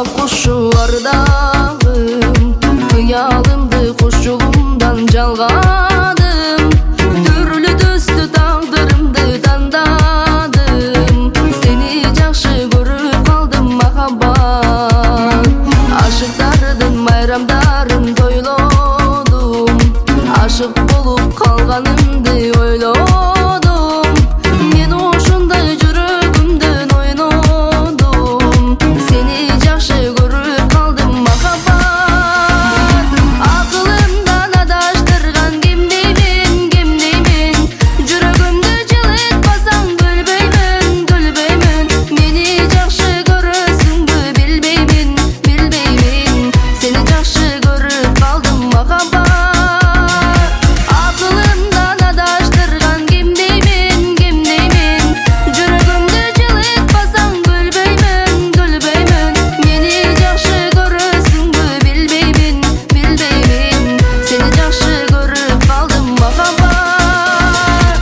Ağlap kuşu ardağım, kıyalımdı kuş yolumdan çalgadım. Türlü düstü tağdırımdı tandadım. Seni жақшы görüp kaldım mahabbat. Aşıklardın bayramdарын toylodum. Aşık bolup kalganımdı oyladım. Men ошондой жүрөгүмдөн ойнодум. Seni жақшы көрүп калдым махаббат. Акылымдан адаштырган ким деймин, жүрөгүмдү жылытпасаң күлбөймүн. Мени жақшы көрөсүңбү билбеймин. Seni жақшы көрүп калдым махаббат. Акылымдан адаштырган ким деймин, жүрөгүмдү жылытпасаң күлбөймүн. Мени жақшы көрөсүңбү билбеймин. Seni жақшы көрүп калдым махаббат.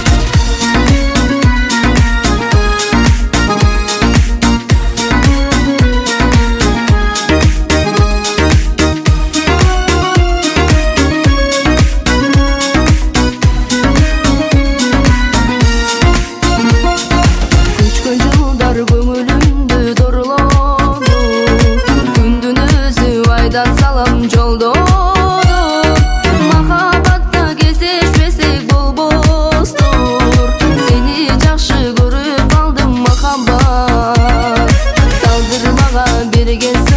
Өчкөн жылдар көңүлүмдү дорлоду. Күндүн өзү айдан салам жолдоду. Махаббатта кездешпесек болбостур. Сени жақшы көрүп калдым махаббат. Талдырмага берген